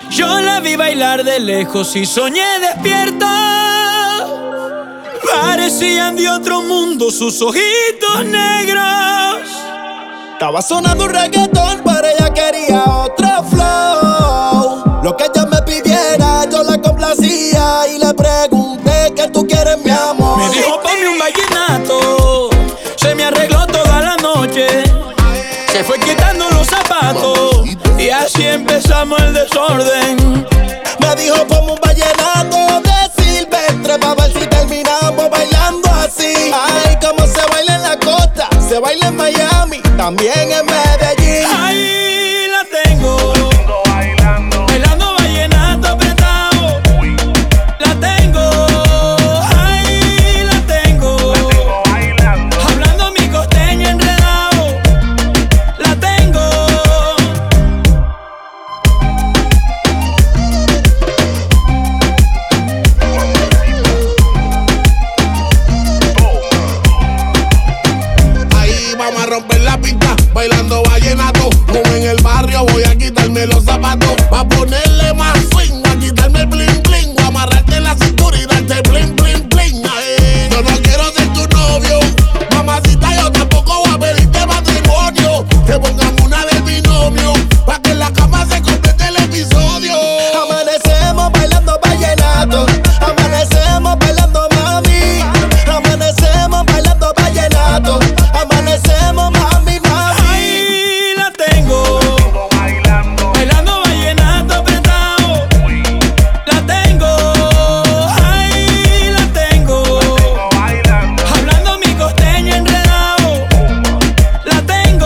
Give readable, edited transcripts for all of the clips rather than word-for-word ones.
Yo la vi bailar de lejos y soñé despierta. Parecían de otro mundo sus ojitos negros. Estaba sonando un reggaetón, pero ella quería otro flow. Lo que ella me pidiera, yo la complacía. Y le pregunté, ¿qué tú quieres, mi amor? Me dijo, ponme un vallenato. Se me arregló toda la noche. Se fue quitando los zapatos y así empezamos el desorden. Me dijo, ponme un vallenato de Silvestre, pa' ver si terminamos bailando así. Ay, como se baila en la costa, se baila en Miami, también en Medellín. Ahí la tengo, bailando vallenato apretado. La tengo, ahí la tengo, hablando mi costeño enredado. La tengo. Ahí vamos a romper la pista, bailando vallenato. Como en el barrio voy a quitarme los zapatos, pa' ponerle más swing, a quitarme el bling bling, a amarrarte en la cintura y darte bling bling bling. Ay, yo no quiero ser tu novio, mamacita, yo tampoco voy a pedirte matrimonio. Que pongamos una del binomio, pa' que en la cama se complete el episodio. Amanecemos bailando vallenato, amanecemos bailando mami, amanecemos bailando vallenato, amanecemos mami, mami. Ahí la tengo, bailando vallenato apretado. La tengo, ahí la tengo, hablando mi costeño enredado. La tengo.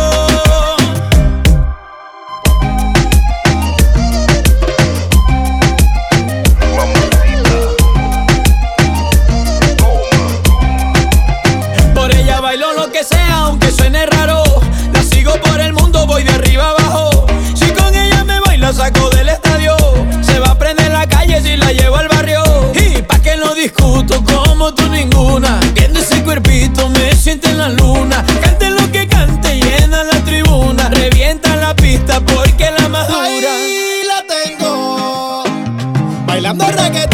Por ella bailo lo que sea, aunque suene raro. La sigo por el mundo, voy de arriba abajo. Si con ella me voy, la saco del estadio. Se va a prender la calle si la llevo al barrio. Y pa' que no discuto como tú ninguna. Viendo ese cuerpito me siento en la luna. Cante lo que cante, llena la tribuna. Revienta la pista porque la más dura. Ahí la tengo, bailando reggaetón.